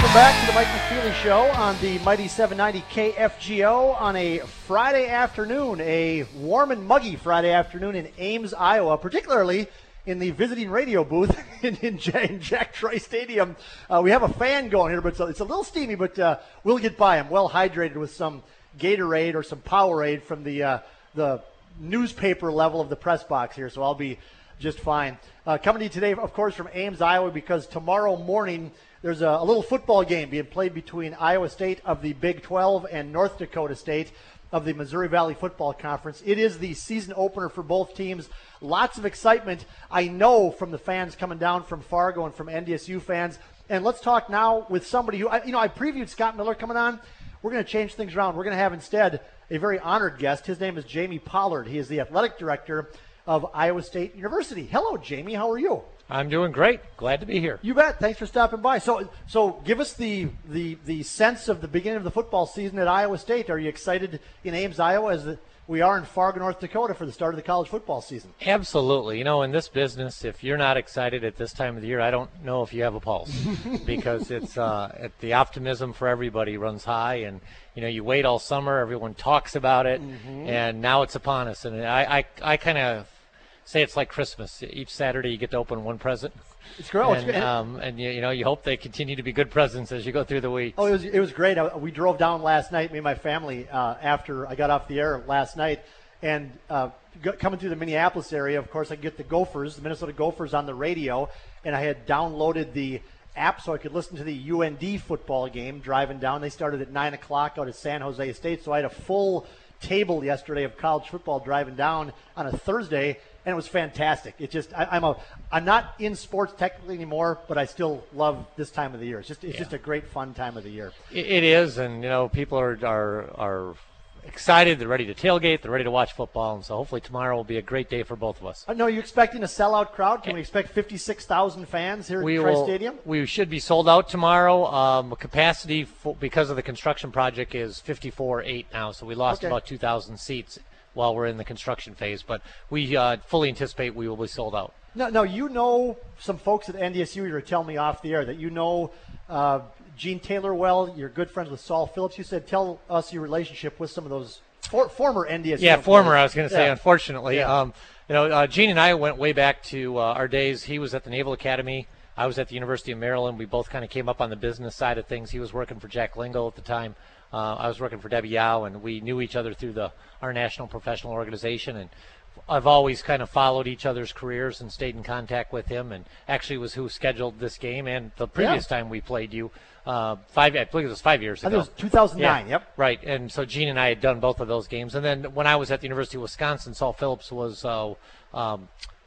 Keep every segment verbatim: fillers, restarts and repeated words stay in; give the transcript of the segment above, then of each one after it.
Welcome back to the Mike McFeely Show on the Mighty seven ninety K F G O on a Friday afternoon, a warm and muggy Friday afternoon in Ames, Iowa, particularly in the visiting radio booth in, in, Jack, in Jack Troy Stadium. Uh, we have a fan going here, but it's a, it's a little steamy, but uh, we'll get by. I'm well hydrated with some Gatorade or some Powerade from the uh, the newspaper level of the press box here, so I'll be just fine. Uh, coming to you today, of course, from Ames, Iowa, because tomorrow morning there's a, a little football game being played between Iowa State of the Big twelve and North Dakota State of the Missouri Valley Football Conference. It is the season opener for both teams. Lots of excitement, I know, from the fans coming down from Fargo and from N D S U fans. And let's talk now with somebody who, I, you know, I previewed Scott Miller coming on. We're going to change things around. We're going to have instead a very honored guest. His name is Jamie Pollard. He is the athletic director of Iowa State University. Hello, Jamie. How are you? I'm doing great. Glad to be here. You bet. Thanks for stopping by. So, so give us the, the the sense of the beginning of the football season at Iowa State. Are you excited in Ames, Iowa, as we are in Fargo, North Dakota, for the start of the college football season? Absolutely. You know, in this business, if you're not excited at this time of the year, I don't know if you have a pulse, because it's uh, it, the optimism for everybody runs high, and you know, you wait all summer, everyone talks about it, mm-hmm. and now it's upon us. And I, I, I kind of say it's like Christmas. Each Saturday you get to open one present. It's great. And, um, and you, you know, you hope they continue to be good presents as you go through the week. Oh, it was it was great. I, we drove down last night, me and my family, uh, after I got off the air last night, and uh, g- coming through the Minneapolis area, of course, I get the Gophers, the Minnesota Gophers, on the radio, and I had downloaded the app so I could listen to the U N D football game driving down. They started at nine o'clock out of San Jose State, so I had a full table yesterday of college football driving down on a Thursday, and it was fantastic. It just I, I'm a I'm not in sports technically anymore, but I still love this time of the year. It's just it's yeah. just a great fun time of the year. It, it is, and you know, people are are are excited. They're ready to tailgate. They're ready to watch football, and so hopefully tomorrow will be a great day for both of us. I know you're expecting a sellout crowd. Can we expect fifty-six thousand fans here we at Tri will, Stadium? We should be sold out tomorrow. Um, capacity for, because of the construction project is fifty-four eight now, so we lost okay. about two thousand seats while we're in the construction phase, but we uh, fully anticipate we will be sold out. No, no, you know some folks at N D S U. You were telling me off the air that you know uh, Gene Taylor well. You're good friends with Saul Phillips. You said tell us your relationship with some of those for, former N D S U. Yeah, players. former. I was going to say, yeah. unfortunately. Yeah. Um, you know, uh, Gene and I went way back to uh, our days. He was at the Naval Academy. I was at the University of Maryland. We both kind of came up on the business side of things. He was working for Jack Lingle at the time. Uh, I was working for Debbie Yao, and we knew each other through the our national professional organization. And I've always kind of followed each other's careers and stayed in contact with him, and actually was who scheduled this game and the previous yeah. time we played you. Uh, five, I believe it was five years ago. I think it was two thousand nine, yeah, yep. Right, and so Gene and I had done both of those games. And then when I was at the University of Wisconsin, Saul Phillips was uh, um,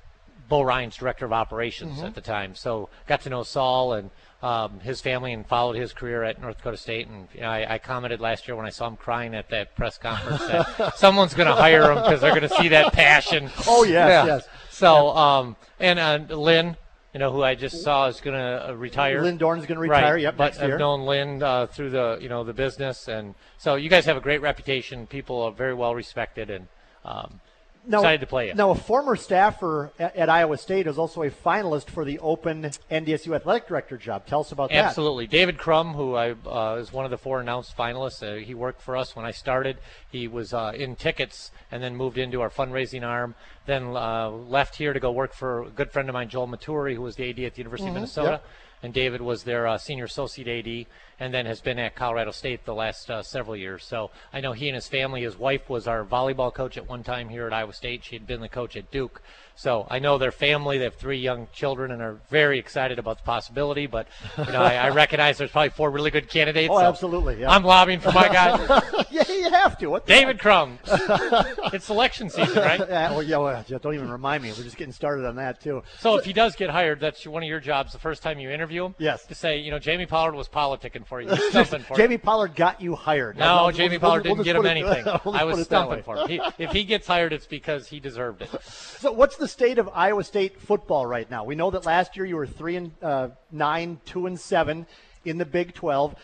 Bo Ryan's director of operations mm-hmm. at the time. So got to know Saul and um, his family and followed his career at North Dakota State. And you know, I, I commented last year when I saw him crying at that press conference that someone's going to hire him because they're going to see that passion. Oh, yes, yeah. yes. So, yeah. um, and uh, Lynn, you know, who I just saw is going to uh, retire. Lynn Dorn's going to retire, right. yep, but next year. I've known Lynn uh, through the, you know, the business. And so you guys have a great reputation. People are very well respected and um, now, excited to play you. Now, a former staffer at, at Iowa State is also a finalist for the open N D S U athletic director job. Tell us about Absolutely. that. Absolutely. David Crum, who I, uh, is one of the four announced finalists. Uh, he worked for us when I started. He was uh, in tickets and then moved into our fundraising arm. Then uh, left here to go work for a good friend of mine, Joel Maturi, who was the A D at the University mm-hmm. of Minnesota. Yep. And David was their uh, senior associate A D, and then has been at Colorado State the last uh, several years. So I know he and his family. His wife was our volleyball coach at one time here at Iowa State. She had been the coach at Duke. So I know their family. They have three young children and are very excited about the possibility. But you know, I, I recognize there's probably four really good candidates. Oh, so absolutely. Yeah. I'm lobbying for my guy. Yeah, you have to. What David Crum. It's election season, right? Yeah, well, yeah, well, don't even remind me. We're just getting started on that too. So if he does get hired, that's one of your jobs. The first time you interview him, yes, to say, you know, Jamie Pollard was politicking for you, stumping for Jamie you. Pollard got you hired. No, we'll, Jamie we'll, Pollard we'll, didn't we'll get him it, anything. we'll I was stumping for him. He, if he gets hired, it's because he deserved it. So what's the state of Iowa State football right now? We know that last year you were three and uh, nine, two and seven in the Big twelve.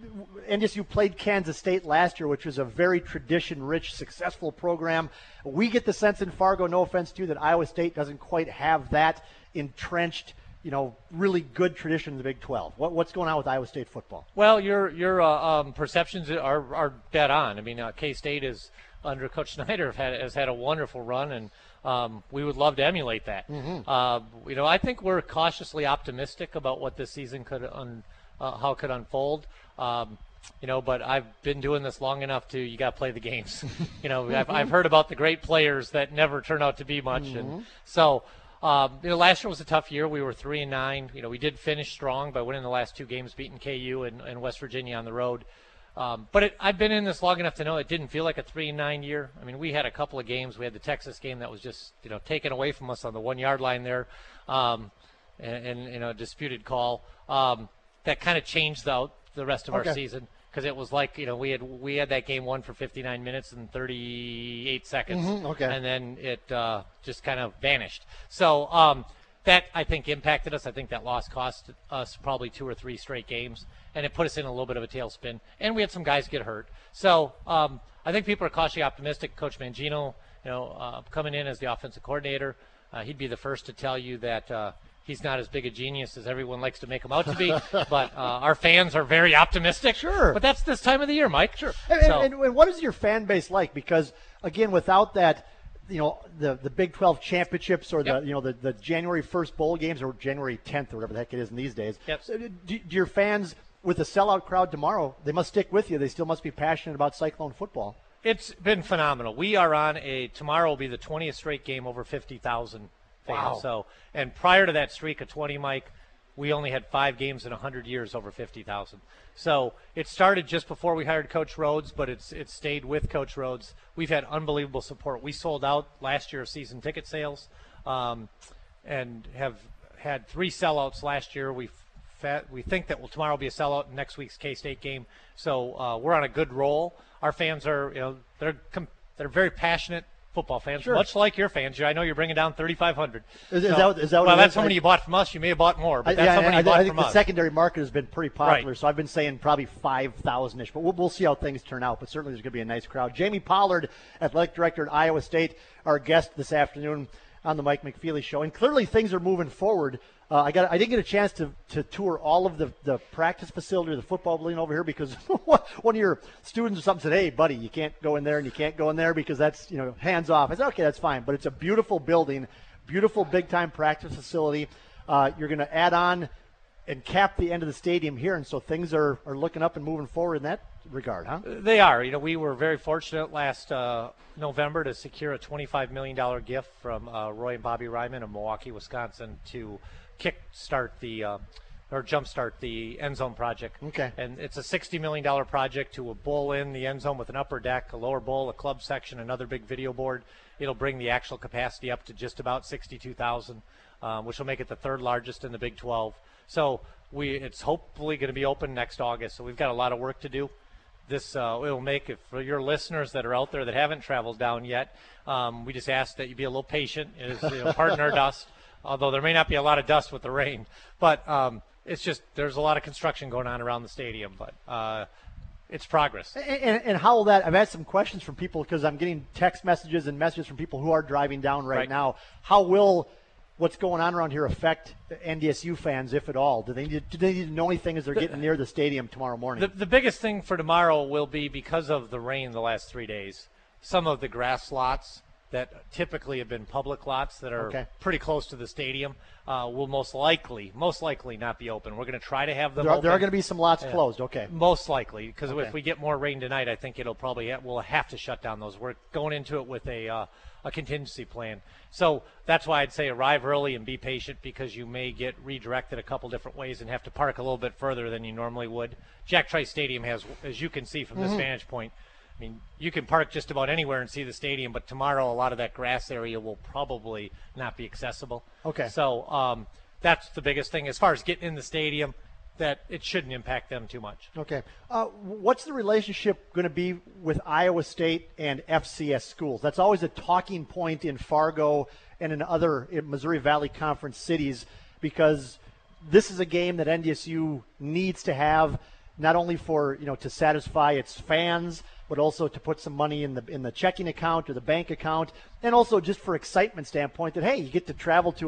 N D S U played Kansas State last year, which was a very tradition-rich, successful program. We get the sense in Fargo, no offense to you, that Iowa State doesn't quite have that entrenched you know, really good tradition in the Big twelve. What, what's going on with Iowa State football? Well, your your uh, um, perceptions are, are dead on. I mean, uh, K-State is under Coach Snyder have had, has had a wonderful run, and um, we would love to emulate that. Mm-hmm. Uh, you know, I think we're cautiously optimistic about what this season could un, uh, how it could unfold. Um, you know, but I've been doing this long enough to you got to play the games. you know, I've, I've heard about the great players that never turn out to be much, mm-hmm. and so. Um, you know, last year was a tough year. We were three and nine. You know, we did finish strong by winning the last two games, beating K U and, and West Virginia on the road. Um, but it, I've been in this long enough to know it didn't feel like a three and nine year. I mean, we had a couple of games. We had the Texas game that was just you know taken away from us on the one yard line there, um, and, and you know, disputed call um, that kind of changed out the rest of okay. our season. Because it was like, you know, we had we had that game won for fifty-nine minutes and thirty-eight seconds. Mm-hmm, okay. And then it uh, just kind of vanished. So um, that, I think, impacted us. I think that loss cost us probably two or three straight games. And it put us in a little bit of a tailspin. And we had some guys get hurt. So um, I think people are cautiously optimistic. Coach Mangino, you know, uh, coming in as the offensive coordinator, uh, he'd be the first to tell you that uh, – he's not as big a genius as everyone likes to make him out to be, but uh, our fans are very optimistic. Sure. But that's this time of the year, Mike. Sure. And, so, and, and what is your fan base like? Because, again, without that, you know, the, the Big twelve championships or the, yep. you know, the, the January first bowl games or January tenth or whatever the heck it is in these days, yep. so do, do your fans, with the sellout crowd tomorrow, they must stick with you. They still must be passionate about Cyclone football. It's been phenomenal. We are on a – tomorrow will be the twentieth straight game over fifty thousand. Wow. So, and prior to that streak of twenty, Mike, we only had five games in one hundred years over fifty thousand. So it started just before we hired Coach Rhodes, but it's it's stayed with Coach Rhodes. We've had unbelievable support. We sold out last year of season ticket sales um, and have had three sellouts last year. We we think that will tomorrow will be a sellout in next week's K-State game. So uh, we're on a good roll. Our fans are, you know, they're they're very passionate football fans, sure. much like your fans. I know you're bringing down thirty-five hundred. Is, is so, that, is that what well, it that's is? how many you bought from us. You may have bought more, but I, that's yeah, how many I, you bought I think from the us. secondary market has been pretty popular, Right. so I've been saying probably five thousand-ish, but we'll, we'll see how things turn out. But certainly there's going to be a nice crowd. Jamie Pollard, athletic director at Iowa State, our guest this afternoon on the Mike McFeely Show. And clearly things are moving forward. Uh, I got I didn't get a chance to, to tour all of the, the practice facility or the football building over here because one of your students or something said, hey, buddy, you can't go in there and you can't go in there because that's, you know, hands off. I said, okay, that's fine. But it's a beautiful building, beautiful big-time practice facility. Uh, you're going to add on and cap the end of the stadium here, and so things are, are looking up and moving forward in that regard, huh? They are. You know, we were very fortunate last uh, November to secure a twenty-five million dollars gift from uh, Roy and Bobby Ryman of Milwaukee, Wisconsin, to kick start the uh, or jumpstart the end zone project. Okay. And it's a sixty million dollars project to a bowl in the end zone with an upper deck, a lower bowl, a club section, another big video board. It'll bring the actual capacity up to just about sixty-two thousand, um, which will make it the third largest in the Big twelve. So we it's hopefully going to be open next August. So we've got a lot of work to do. This uh, will make it for your listeners that are out there that haven't traveled down yet. Um, we just ask that you be a little patient. It is, you know, pardon our dust, although there may not be a lot of dust with the rain. But um, it's just there's a lot of construction going on around the stadium. But uh, it's progress. And, and, and how will that – I've had some questions from people because I'm getting text messages and messages from people who are driving down right, Right. now. How will what's going on around here affect N D S U fans, if at all? Do they need, do they need to know anything as they're getting near the stadium tomorrow morning? The, the biggest thing for tomorrow will be because of the rain the last three days, some of the grass lots that typically have been public lots that are Okay. pretty close to the stadium uh, will most likely, most likely not be open. We're going to try to have them there are, open. there are going to be some lots Yeah. closed. Okay. Most likely, because Okay. if we get more rain tonight, I think it'll probably ha- we'll have to shut down those. We're going into it with a uh, a contingency plan. So that's why I'd say arrive early and be patient because you may get redirected a couple different ways and have to park a little bit further than you normally would. Jack Trice Stadium has, as you can see from this Mhm. vantage point, I mean, you can park just about anywhere and see the stadium, but tomorrow a lot of that grass area will probably not be accessible. Okay. So um, that's the biggest thing. As far as getting in the stadium, that it shouldn't impact them too much. Okay. Uh, what's the relationship going to be with Iowa State and F C S schools? That's always a talking point in Fargo and in other in Missouri Valley Conference cities because this is a game that N D S U needs to have not only for, you know, to satisfy its fans, but also to put some money in the in the checking account or the bank account, and also just for excitement standpoint that, hey, you get to travel to a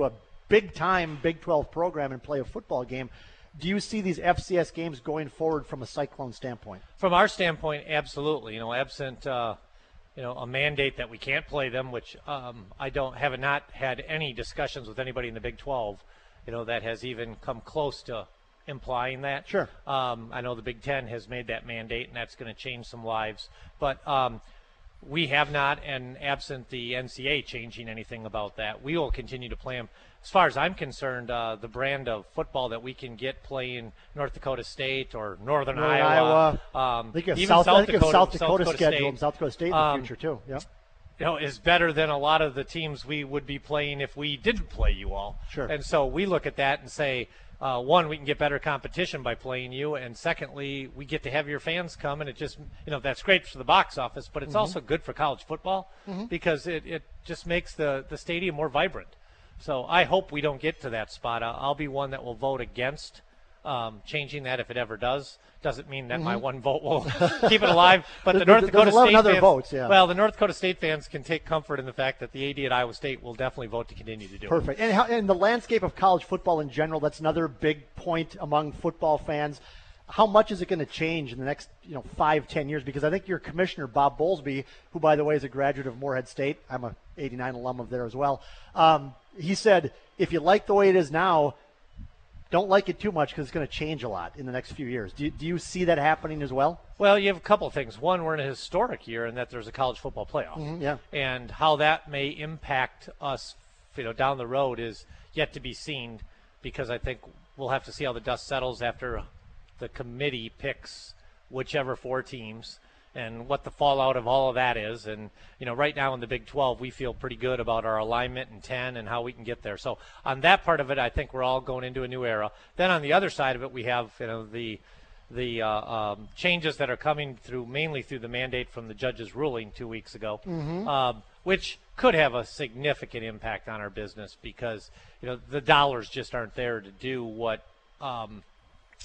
big-time Big twelve program and play a football game. Do you see these F C S games going forward from a Cyclone standpoint? From our standpoint, absolutely. You know, absent uh, you know a mandate that we can't play them, which um, I don't have not had any discussions with anybody in the Big twelve. You know, that has even come close to implying that. Sure. Um, I know the Big Ten has made that mandate, and that's going to change some lives. But um, we have not, and absent the N C A A changing anything about that, we will continue to play them. As far as I'm concerned, uh, the brand of football that we can get playing North Dakota State or Northern, Northern Iowa, Iowa. Um, I think a even South, South, I think a Dakota, South Dakota, South Dakota schedule State, and South Dakota State in the um, future too. Yeah. You know, is better than a lot of the teams we would be playing if we didn't play you all. Sure. And so we look at that and say, uh, one, we can get better competition by playing you, and secondly, we get to have your fans come, and it just, you know, that's great for the box office, but it's mm-hmm. also good for college football mm-hmm. because it, it just makes the, the stadium more vibrant. So I hope we don't get to that spot. I'll, I'll be one that will vote against um, changing that if it ever does. Doesn't mean that mm-hmm. my one vote will keep it alive. But the, the North Dakota State fans, votes, yeah. well, the North Dakota State fans can take comfort in the fact that the A D at Iowa State will definitely vote to continue to do Perfect. it. Perfect. And, how, and the landscape of college football in general, that's another big point among football fans. How much is it going to change in the next, you know, five, ten years? Because I think your commissioner, Bob Bowlesby, who, by the way, is a graduate of Morehead State, I'm a eighty-nine alum of there as well, um, he said, if you like the way it is now, don't like it too much because it's going to change a lot in the next few years. Do you, do you see that happening as well? Well, you have a couple of things. One, we're in a historic year in that there's a college football playoff. Mm-hmm, yeah. And how that may impact us, you know, down the road is yet to be seen, because I think we'll have to see how the dust settles after the committee picks whichever four teams and what the fallout of all of that is. And, you know, right now in the Big twelve, we feel pretty good about our alignment in ten and how we can get there. So on that part of it, I think we're all going into a new era. Then on the other side of it, we have, you know, the the uh, um, changes that are coming through, mainly through the mandate from the judge's ruling two weeks ago, mm-hmm. um, which could have a significant impact on our business because, you know, the dollars just aren't there to do what um, –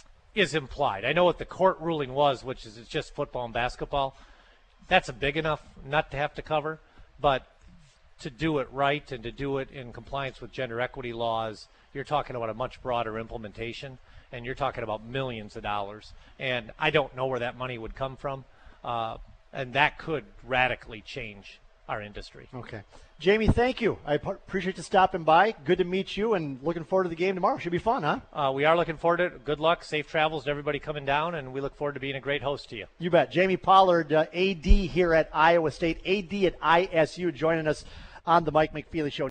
is implied. I know what the court ruling was, which is it's just football and basketball. That's a big enough nut to have to cover, but to do it right and to do it in compliance with gender equity laws, you're talking about a much broader implementation, and you're talking about millions of dollars. And I don't know where that money would come from, uh, and that could radically change our industry. Okay. Jamie, thank you. I p- appreciate you stopping by. Good to meet you, and looking forward to the game tomorrow. Should be fun, huh? Uh, we are looking forward to it. Good luck, safe travels to everybody coming down, and we look forward to being a great host to you. You bet. Jamie Pollard, uh, A D here at Iowa State, A D at I S U, joining us on the Mike McFeely Show.